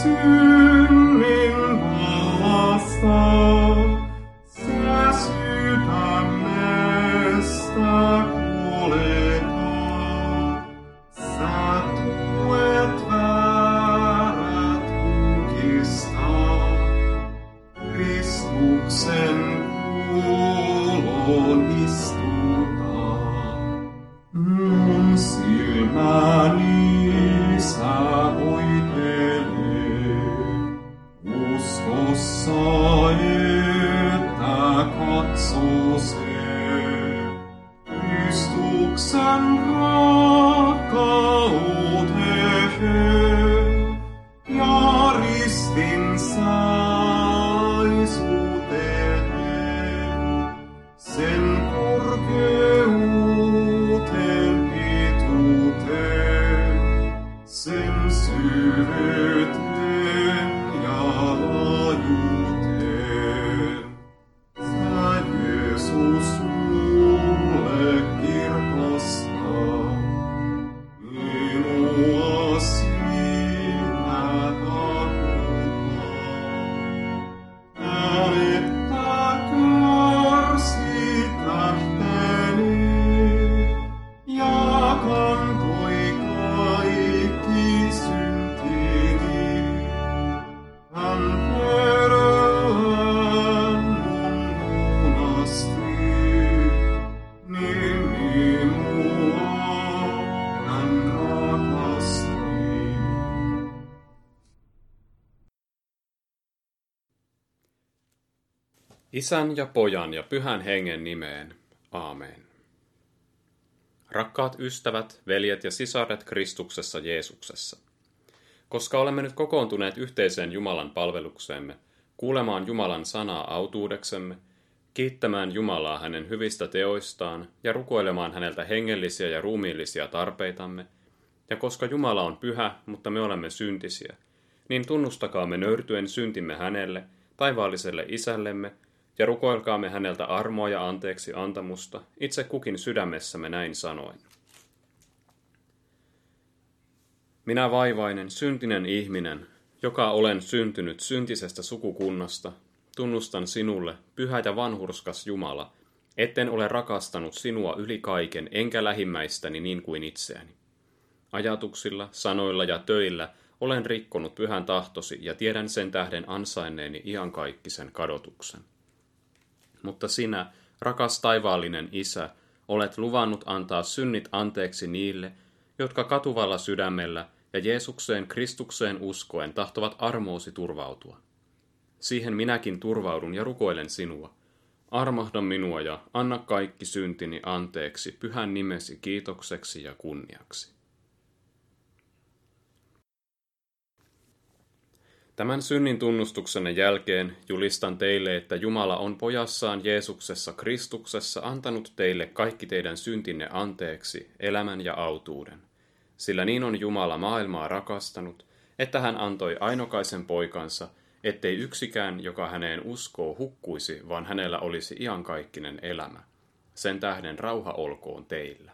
synnin vallasta. Sä sydämestä kuljetat. Sä tuet väärät kukistaa. Kristuksen kuulon istutaan. Mun silmäni sä voitelee, uskossa, että katsoo se. Kristuksen rakkauteen ja ristin saisuuteen. Sen korkeuteen, pituuteen, sen syvyyteen ja laajuuteen. Sä, Jeesus, mulle kirkastaa, minua sinä takuttaa. Äärettä kärsi tähteni ja kantoi kaikki syntini. Hän perään mun lunasti, niin minua hän rakasti. Isän ja Pojan ja Pyhän Hengen nimeen. Aamen. Rakkaat ystävät, veljet ja sisaret Kristuksessa Jeesuksessa. Koska olemme nyt kokoontuneet yhteiseen Jumalan palvelukseemme, kuulemaan Jumalan sanaa autuudeksemme, kiittämään Jumalaa hänen hyvistä teoistaan ja rukoilemaan häneltä hengellisiä ja ruumiillisia tarpeitamme, ja koska Jumala on pyhä, mutta me olemme syntisiä, niin tunnustakaamme nöyrtyen syntimme hänelle, taivaalliselle isällemme, ja rukoilkaamme häneltä armoa ja anteeksi antamusta, itse kukin sydämessämme näin sanoen. Minä vaivainen, syntinen ihminen, joka olen syntynyt syntisestä sukukunnasta, tunnustan sinulle, pyhä ja vanhurskas Jumala, etten ole rakastanut sinua yli kaiken, enkä lähimmäistäni niin kuin itseäni. Ajatuksilla, sanoilla ja töillä olen rikkonut pyhän tahtosi ja tiedän sen tähden ansainneeni iankaikkisen kadotuksen. Mutta sinä, rakas taivaallinen Isä, olet luvannut antaa synnit anteeksi niille, jotka katuvalla sydämellä ja Jeesukseen Kristukseen uskoen tahtovat armoosi turvautua. Siihen minäkin turvaudun ja rukoilen sinua. Armahda minua ja anna kaikki syntini anteeksi pyhän nimesi kiitokseksi ja kunniaksi. Tämän synnin tunnustuksenne jälkeen julistan teille, että Jumala on pojassaan Jeesuksessa Kristuksessa antanut teille kaikki teidän syntinne anteeksi, elämän ja autuuden. Sillä niin on Jumala maailmaa rakastanut, että hän antoi ainokaisen poikansa, ettei yksikään, joka häneen uskoo, hukkuisi, vaan hänellä olisi iankaikkinen elämä. Sen tähden rauha olkoon teillä.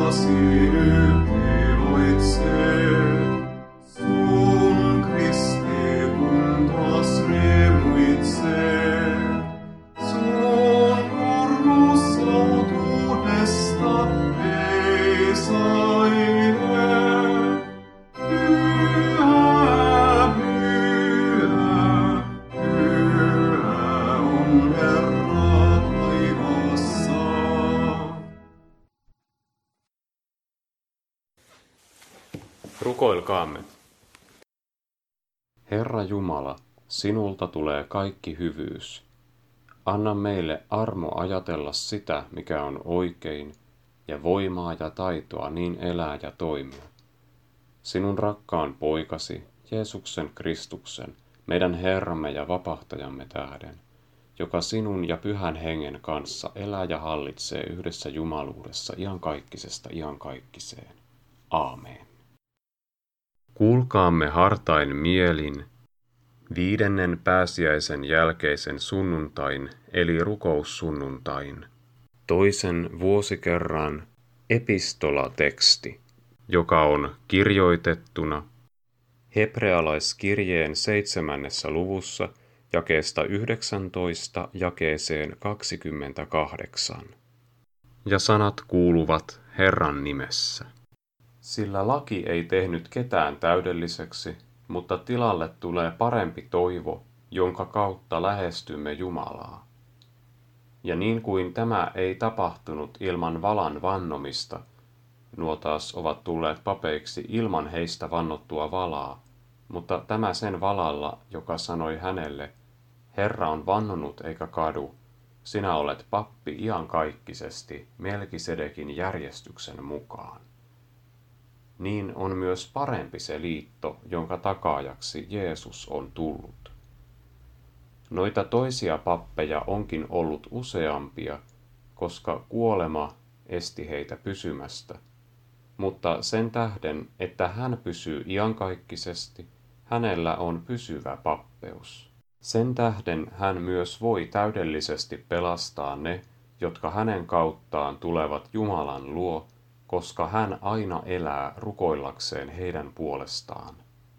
nyt iloitsee. Sun kristikuntas riemuitsee. Sun armosautuudesta veisailee. Pyhä, pyhä, pyhä on Herra taivaassa. Rukoilkaamme. Herra Jumala, sinulta tulee kaikki hyvyys. Anna meille armo ajatella sitä, mikä on oikein, ja voimaa ja taitoa niin elää ja toimia. Sinun rakkaan poikasi, Jeesuksen Kristuksen, meidän Herramme ja vapahtajamme tähden, joka sinun ja Pyhän Hengen kanssa elää ja hallitsee yhdessä jumaluudessa iankaikkisesta iankaikkiseen. Aamen. Kuulkaamme hartain mielin 5. pääsiäisen jälkeisen sunnuntain eli rukoussunnuntain 2. vuosikerran epistolateksti, joka on kirjoitettuna hebrealaiskirjeen 7. luvussa jakeesta 19 jakeeseen 28. Ja sanat kuuluvat Herran nimessä. Sillä laki ei tehnyt ketään täydelliseksi, mutta tilalle tulee parempi toivo, jonka kautta lähestymme Jumalaa. Ja niin kuin tämä ei tapahtunut ilman valan vannomista, nuo taas ovat tulleet papeiksi ilman heistä vannottua valaa, mutta tämä sen valalla, joka sanoi hänelle, Herra on vannonut eikä kadu, sinä olet pappi iankaikkisesti Melkisedekin järjestyksen mukaan. Niin on myös parempi se liitto, jonka takaajaksi Jeesus on tullut. Noita toisia pappeja onkin ollut useampia, koska kuolema esti heitä pysymästä, mutta sen tähden, että hän pysyy iankaikkisesti, hänellä on pysyvä pappeus. Sen tähden hän myös voi täydellisesti pelastaa ne, jotka hänen kauttaan tulevat Jumalan luo, koska hän aina elää rukoillakseen heidän puolestaan.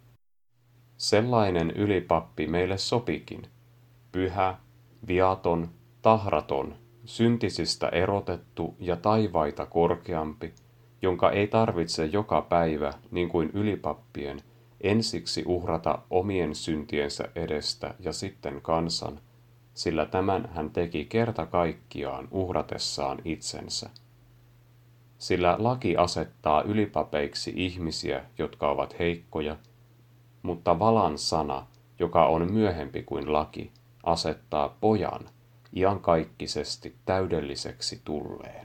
Sellainen ylipappi meille sopikin, pyhä, viaton, tahraton, syntisistä erotettu ja taivaita korkeampi, jonka ei tarvitse joka päivä, niin kuin ylipappien, ensiksi uhrata omien syntiensä edestä ja sitten kansan, sillä tämän hän teki kerta kaikkiaan uhratessaan itsensä. Sillä laki asettaa ylipapeiksi ihmisiä, jotka ovat heikkoja, mutta valan sana, joka on myöhempi kuin laki, asettaa pojan iankaikkisesti täydelliseksi tulleen.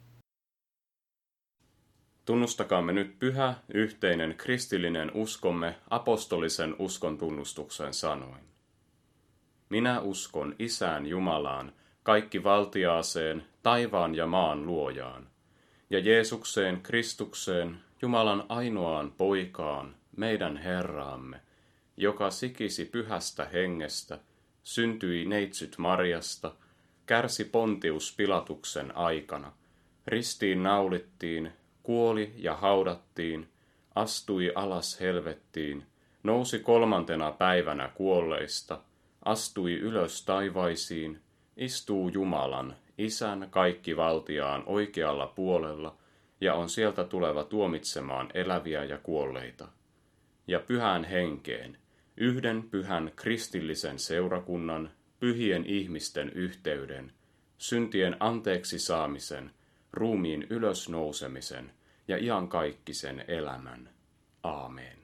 Tunnustakaamme nyt pyhä, yhteinen kristillinen uskomme apostolisen uskon tunnustuksen sanoin. Minä uskon Isään Jumalaan, kaikkivaltiaaseen, taivaan ja maan luojaan, ja Jeesukseen Kristukseen, Jumalan ainoaan poikaan, meidän Herraamme, joka sikisi pyhästä hengestä, syntyi neitsyt Marjasta, kärsi Pontius Pilatuksen aikana, ristiin naulittiin, kuoli ja haudattiin, astui alas helvettiin, nousi 3. päivänä kuolleista, astui ylös taivaisiin, istuu Jumalan, Isän kaikkivaltiaan oikealla puolella ja on sieltä tuleva tuomitsemaan eläviä ja kuolleita. Ja pyhään henkeen, yhden pyhän kristillisen seurakunnan, pyhien ihmisten yhteyden, syntien anteeksi saamisen, ruumiin ylösnousemisen ja iankaikkisen elämän. Aamen.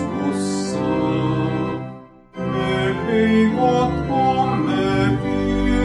Ei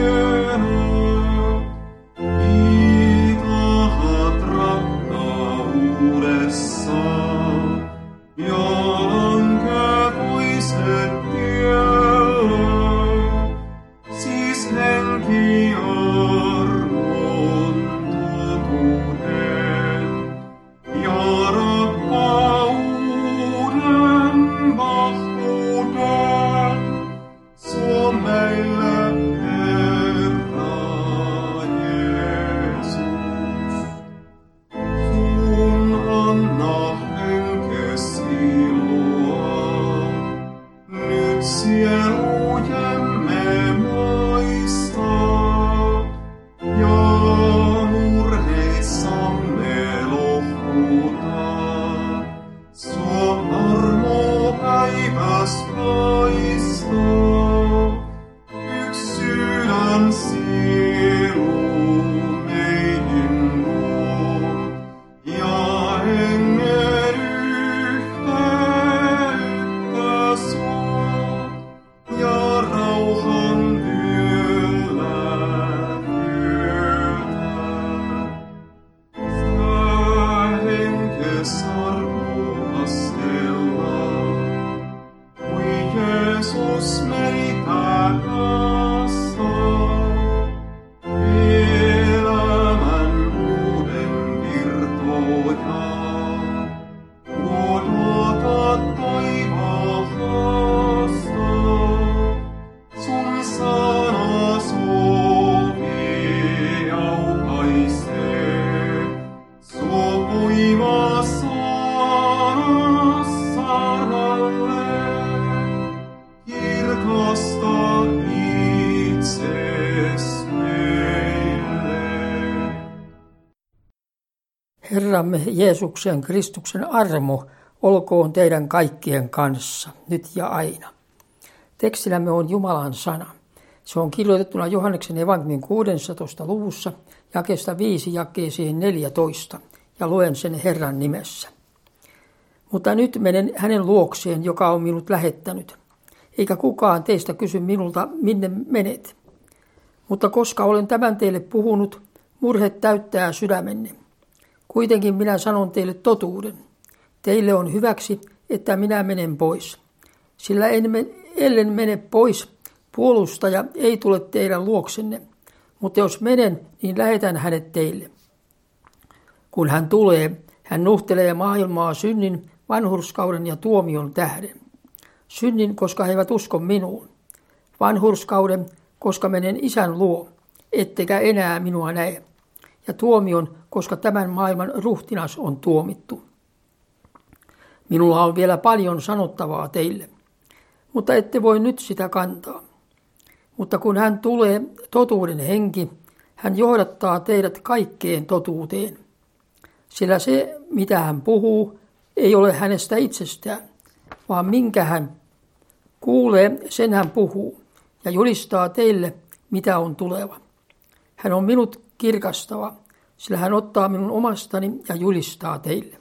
Herramme Jeesuksen Kristuksen armo olkoon teidän kaikkien kanssa, nyt ja aina. Tekstillämme on Jumalan sana. Se on kirjoitettuna Johanneksen evankeliumin 16. luvussa, jakeesta 5 jakeeseen 14, ja luen sen Herran nimessä. Mutta nyt menen hänen luokseen, joka on minut lähettänyt. Eikä kukaan teistä kysy minulta, minne menet. Mutta koska olen tämän teille puhunut, murhe täyttää sydämenne. Kuitenkin minä sanon teille totuuden. Teille on hyväksi, että minä menen pois. Sillä ellen mene pois, puolustaja ei tule teidän luoksenne. Mutta jos menen, niin lähetän hänet teille. Kun hän tulee, hän nuhtelee maailmaa synnin, vanhurskauden ja tuomion tähden. Synnin, koska he eivät usko minuun. Vanhurskauden, koska menen Isän luo, ettekä enää minua näe. Ja tuomion, koska tämän maailman ruhtinas on tuomittu. Minulla on vielä paljon sanottavaa teille, mutta ette voi nyt sitä kantaa. Mutta kun hän tulee, totuuden henki, hän johdattaa teidät kaikkeen totuuteen. Sillä se, mitä hän puhuu, ei ole hänestä itsestään, vaan minkä hän kuulee, sen hän puhuu ja julistaa teille, mitä on tuleva. Hän on minut kirkastava, sillä hän ottaa minun omastani ja julistaa teille.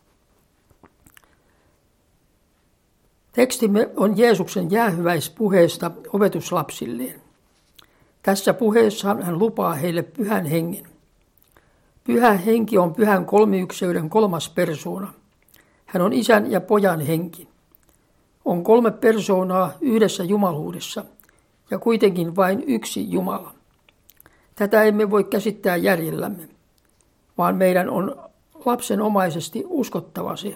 Tekstimme on Jeesuksen jäähyväispuheesta opetuslapsilleen. Tässä puheessa hän lupaa heille pyhän hengen. Pyhä henki on pyhän kolmiykseyden kolmas persoona. Hän on Isän ja Pojan henki. On 3 persoonaa yhdessä jumaluudessa ja kuitenkin vain yksi Jumala. Tätä emme voi käsittää järjellämme, vaan meidän on lapsenomaisesti uskottava se.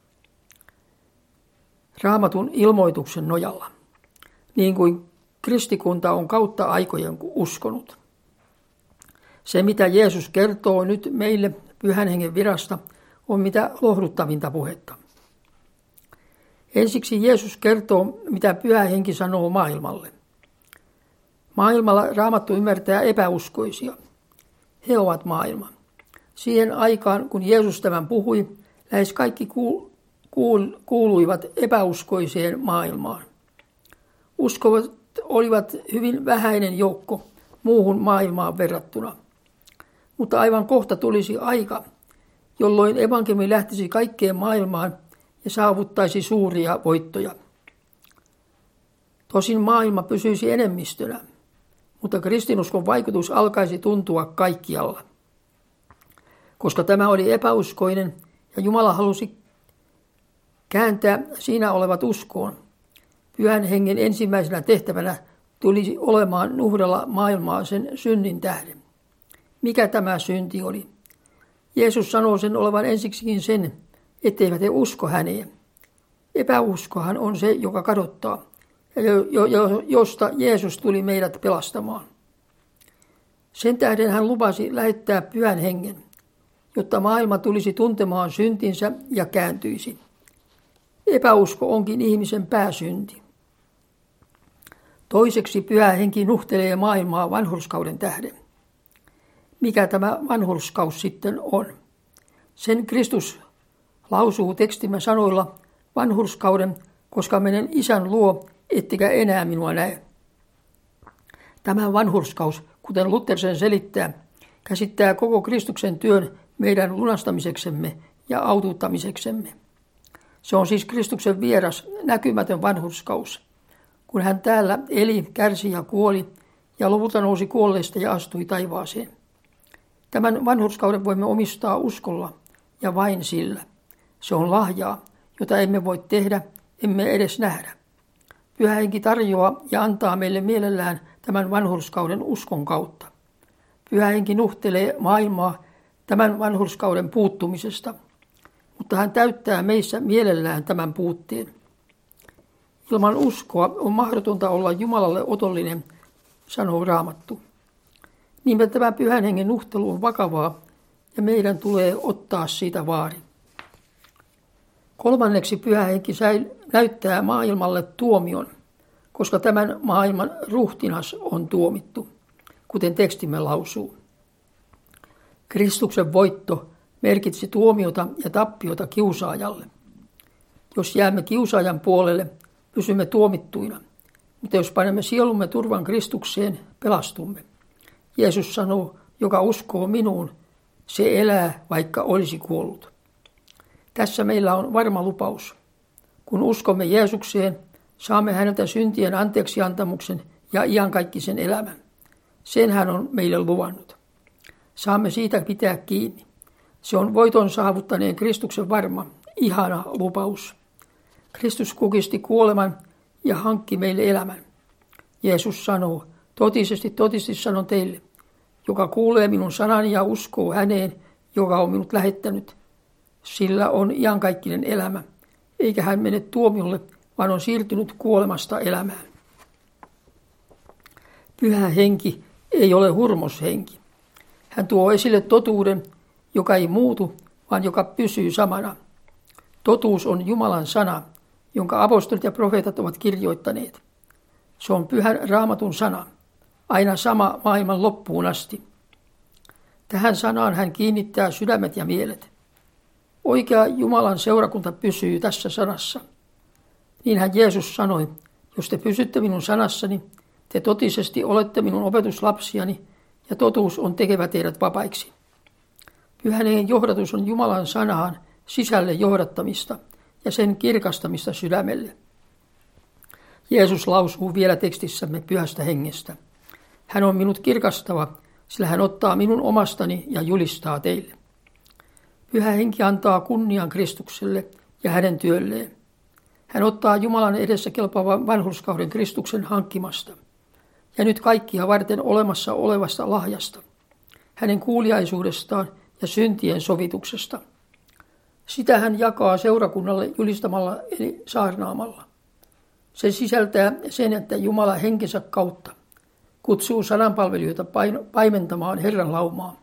Raamatun ilmoituksen nojalla, niin kuin kristikunta on kautta aikojen uskonut. Se, mitä Jeesus kertoo nyt meille Pyhän Hengen virasta, on mitä lohduttavinta puhetta. Ensiksi Jeesus kertoo, mitä Pyhä Henki sanoo maailmalle. Maailmalla Raamattu ymmärtää epäuskoisia. He ovat maailma. Siihen aikaan, kun Jeesus tämän puhui, lähes kaikki kuuluivat epäuskoiseen maailmaan. Uskovat olivat hyvin vähäinen joukko muuhun maailmaan verrattuna. Mutta aivan kohta tulisi aika, jolloin evankeliumi lähtisi kaikkeen maailmaan ja saavuttaisi suuria voittoja. Tosin maailma pysyisi enemmistönä, mutta kristinuskon vaikutus alkaisi tuntua kaikkialla. Koska tämä oli epäuskoinen ja Jumala halusi kääntää siinä olevat uskoon, Pyhän Hengen ensimmäisenä tehtävänä tulisi olemaan nuhdella maailmaa sen synnin tähden. Mikä tämä synti oli? Jeesus sanoo sen olevan ensiksikin sen, etteivät he usko häneen. Epäuskohan on se, joka kadottaa, ja josta Jeesus tuli meidät pelastamaan. Sen tähden hän lupasi lähettää Pyhän Hengen, jotta maailma tulisi tuntemaan syntinsä ja kääntyisi. Epäusko onkin ihmisen pääsynti. Toiseksi Pyhä Henki nuhtelee maailmaa vanhurskauden tähden. Mikä tämä vanhurskaus sitten on? Sen Kristus lausuu tekstimme sanoilla vanhurskauden, koska menen Isän luo, ettekä enää minua näe. Tämä vanhurskaus, kuten Luther sen selittää, käsittää koko Kristuksen työn meidän lunastamiseksemme ja autuuttamiseksemme. Se on siis Kristuksen vieras, näkymätön vanhurskaus, kun hän täällä eli, kärsi ja kuoli ja lopulta nousi kuolleista ja astui taivaaseen. Tämän vanhurskauden voimme omistaa uskolla ja vain sillä. Se on lahjaa, jota emme voi tehdä, emme edes nähdä. Pyhä Henki tarjoaa ja antaa meille mielellään tämän vanhurskauden uskon kautta. Pyhä Henki nuhtelee maailmaa tämän vanhurskauden puuttumisesta, mutta hän täyttää meissä mielellään tämän puutteen. Ilman uskoa on mahdotonta olla Jumalalle otollinen, sanoo Raamattu. Niinpä tämä Pyhän Hengen nuhtelu on vakavaa ja meidän tulee ottaa siitä vaari. Kolmanneksi Pyhä Henki näyttää maailmalle tuomion, koska tämän maailman ruhtinas on tuomittu, kuten tekstimme lausuu. Kristuksen voitto merkitsi tuomiota ja tappiota kiusaajalle. Jos jäämme kiusaajan puolelle, pysymme tuomittuina, mutta jos panemme sielumme turvan Kristukseen, pelastumme. Jeesus sanoo, joka uskoo minuun, se elää, vaikka olisi kuollut. Tässä meillä on varma lupaus. Kun uskomme Jeesukseen, saamme häneltä syntien anteeksiantamuksen ja iankaikkisen elämän. Sen hän on meille luvannut. Saamme siitä pitää kiinni. Se on voiton saavuttaneen Kristuksen varma, ihana lupaus. Kristus kukisti kuoleman ja hankki meille elämän. Jeesus sanoo, totisesti sanon teille, joka kuulee minun sanani ja uskoo häneen, joka on minut lähettänyt, sillä on iankaikkinen elämä, eikä hän mene tuomiolle, vaan on siirtynyt kuolemasta elämään. Pyhä henki ei ole hurmoshenki. Hän tuo esille totuuden, joka ei muutu, vaan joka pysyy samana. Totuus on Jumalan sana, jonka apostolit ja profeetat ovat kirjoittaneet. Se on pyhän Raamatun sana, aina sama maailman loppuun asti. Tähän sanaan hän kiinnittää sydämet ja mielet. Oikea Jumalan seurakunta pysyy tässä sanassa. Niinhän Jeesus sanoi, jos te pysytte minun sanassani, te totisesti olette minun opetuslapsiani ja totuus on tekevä teidät vapaiksi. Pyhän hengen johdatus on Jumalan sanaan sisälle johdattamista ja sen kirkastamista sydämelle. Jeesus lausuu vielä tekstissämme pyhästä hengestä. Hän on minut kirkastava, sillä hän ottaa minun omastani ja julistaa teille. Pyhä henki antaa kunnian Kristukselle ja hänen työlleen. Hän ottaa Jumalan edessä kelpaavan vanhurskauden Kristuksen hankkimasta ja nyt kaikkia varten olemassa olevasta lahjasta, hänen kuuliaisuudestaan ja syntien sovituksesta. Sitä hän jakaa seurakunnalle julistamalla eli saarnaamalla. Se sisältää sen, että Jumala henkensä kautta kutsuu sananpalvelijoita paimentamaan Herran laumaa,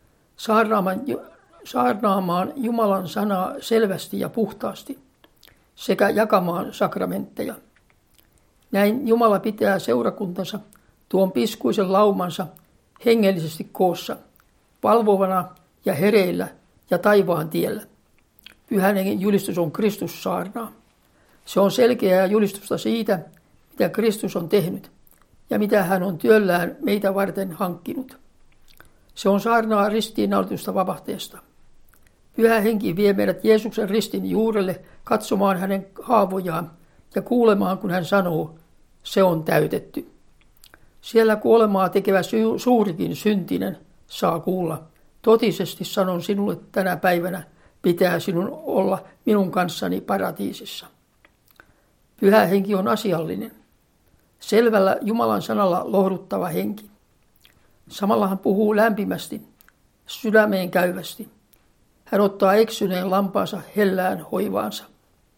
saarnaamaan Jumalan sanaa selvästi ja puhtaasti sekä jakamaan sakramentteja. Näin Jumala pitää seurakuntansa tuon piskuisen laumansa hengellisesti koossa, valvovana ja hereillä ja taivaan tiellä. Pyhän hengen julistus on Kristussaarnaa. Se on selkeää julistusta siitä, mitä Kristus on tehnyt ja mitä hän on työllään meitä varten hankkinut. Se on saarnaa ristiinnaulitusta vapahtajasta. Pyhä henki vie meidät Jeesuksen ristin juurelle katsomaan hänen haavojaan ja kuulemaan, kun hän sanoo, se on täytetty. Siellä kuolemaa tekevä suurikin syntinen saa kuulla. Totisesti sanon sinulle tänä päivänä, pitää sinun olla minun kanssani paratiisissa. Pyhä henki on asiallinen. Selvällä Jumalan sanalla lohduttava henki. Samalla hän puhuu lämpimästi, sydämeen käyvästi. Hän ottaa eksyneen lampaansa hellään hoivaansa.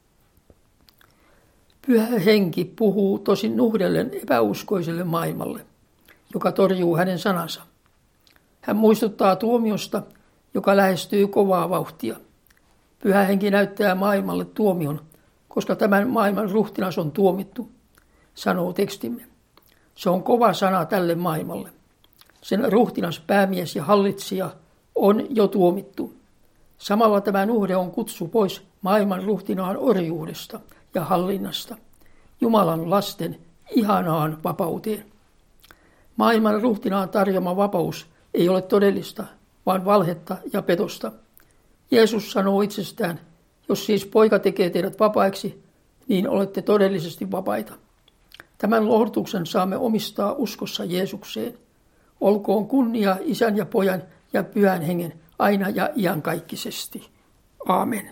Pyhä henki puhuu tosin nuhdellen epäuskoiselle maailmalle, joka torjuu hänen sanansa. Hän muistuttaa tuomiosta, joka lähestyy kovaa vauhtia. Pyhä henki näyttää maailmalle tuomion, koska tämän maailman ruhtinas on tuomittu, sanoo tekstimme. Se on kova sana tälle maailmalle. Sen ruhtinas, päämies ja hallitsija on jo tuomittu. Samalla tämä nuhde on kutsu pois maailman ruhtinaan orjuudesta ja hallinnasta, Jumalan lasten ihanaan vapauteen. Maailman ruhtinaan tarjoama vapaus ei ole todellista, vaan valhetta ja petosta. Jeesus sanoo itsestään, jos siis poika tekee teidät vapaiksi, niin olette todellisesti vapaita. Tämän lohdutuksen saamme omistaa uskossa Jeesukseen. Olkoon kunnia Isän ja Pojan ja Pyhän Hengen aina ja iankaikkisesti. Aamen.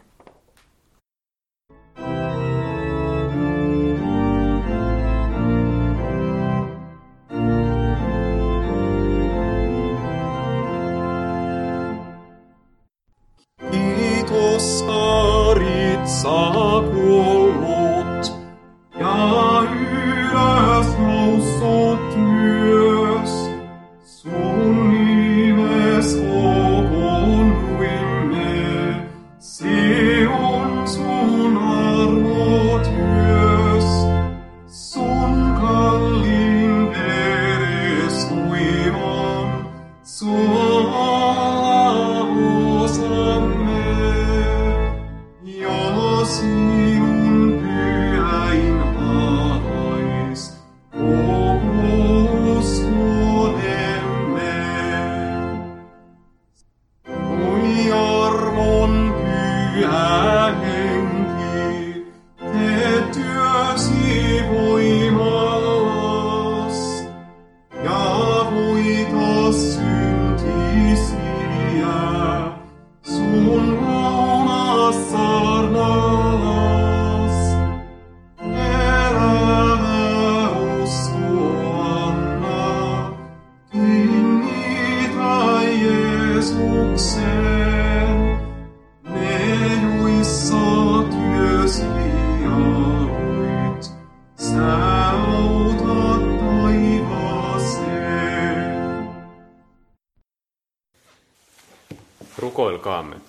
Kiitos Aritsa kuollut ja ylös noussut myös. Sun nimes kokoonnuimme, se on sun armotyös. Sun kallin veres uivan, sua osamme. saarnalas. Elämä uskoanna, kiinnitä Jeesukseen. Ne juissa työsi aloit, sä autat taivaaseen. Rukoilkaamme.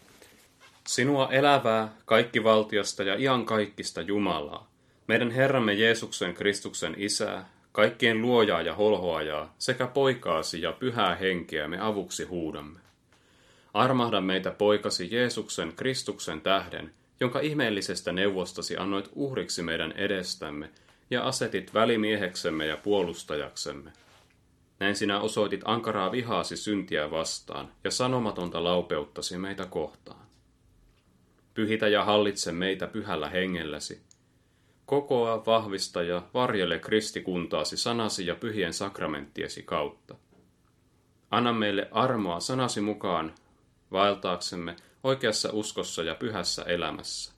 Sinua elävää, kaikkivaltiasta ja iankaikkista Jumalaa, meidän Herramme Jeesuksen Kristuksen Isää, kaikkien luojaa ja holhoajaa, sekä poikaasi ja pyhää henkeä me avuksi huudamme. Armahda meitä poikasi Jeesuksen Kristuksen tähden, jonka ihmeellisestä neuvostasi annoit uhriksi meidän edestämme ja asetit välimieheksemme ja puolustajaksemme. Näin sinä osoitit ankaraa vihaasi syntiä vastaan ja sanomatonta laupeuttasi meitä kohtaan. Pyhitä ja hallitse meitä pyhällä hengelläsi. Kokoa, vahvista ja varjele kristikuntaasi sanasi ja pyhien sakramenttiesi kautta. Anna meille armoa sanasi mukaan vaeltaaksemme oikeassa uskossa ja pyhässä elämässä.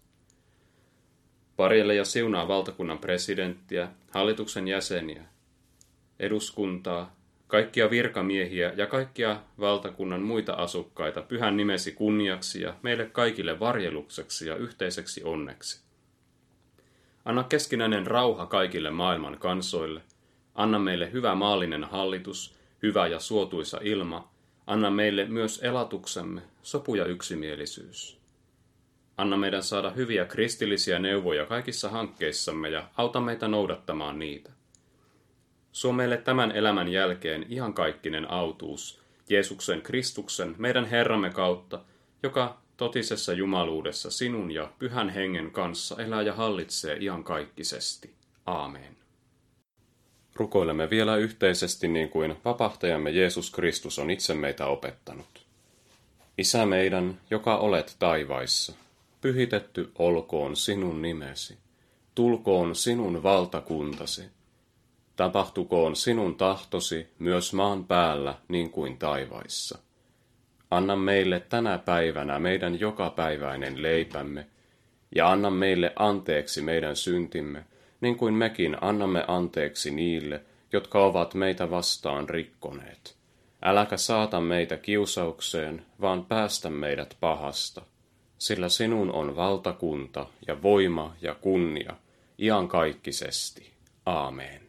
Varjele ja siunaa valtakunnan presidenttiä, hallituksen jäseniä, eduskuntaa, kaikkia virkamiehiä ja kaikkia valtakunnan muita asukkaita pyhän nimesi kunniaksi ja meille kaikille varjelukseksi ja yhteiseksi onneksi. Anna keskinäinen rauha kaikille maailman kansoille. Anna meille hyvä maallinen hallitus, hyvä ja suotuisa ilma. Anna meille myös elatuksemme, sopu ja yksimielisyys. Anna meidän saada hyviä kristillisiä neuvoja kaikissa hankkeissamme ja auta meitä noudattamaan niitä. Suo meille tämän elämän jälkeen iankaikkinen autuus, Jeesuksen Kristuksen, meidän Herramme kautta, joka totisessa jumaluudessa sinun ja pyhän hengen kanssa elää ja hallitsee iankaikkisesti. Aamen. Rukoilemme vielä yhteisesti niin kuin vapahtajamme Jeesus Kristus on itse meitä opettanut. Isä meidän, joka olet taivaissa, pyhitetty olkoon sinun nimesi, tulkoon sinun valtakuntasi. Tapahtukoon sinun tahtosi myös maan päällä niin kuin taivaissa. Anna meille tänä päivänä meidän jokapäiväinen leipämme, ja anna meille anteeksi meidän syntimme, niin kuin mekin annamme anteeksi niille, jotka ovat meitä vastaan rikkoneet. Äläkä saata meitä kiusaukseen, vaan päästä meidät pahasta, sillä sinun on valtakunta ja voima ja kunnia iankaikkisesti. Aamen.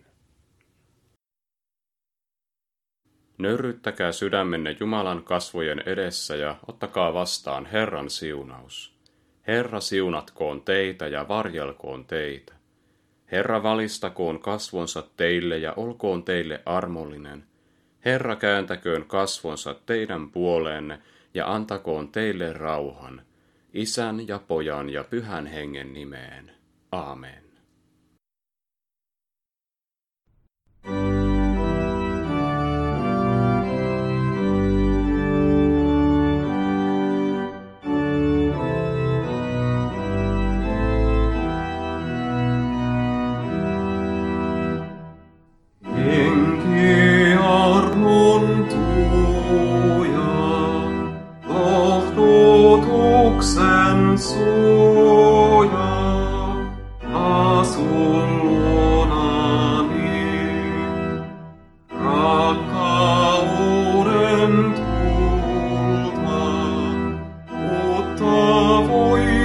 Nöyryyttäkää sydämenne Jumalan kasvojen edessä ja ottakaa vastaan Herran siunaus. Herra siunatkoon teitä ja varjelkoon teitä. Herra valistakoon kasvonsa teille ja olkoon teille armollinen. Herra kääntäköön kasvonsa teidän puoleenne ja antakoon teille rauhan. Isän ja Pojan ja Pyhän Hengen nimeen. Aamen. Voi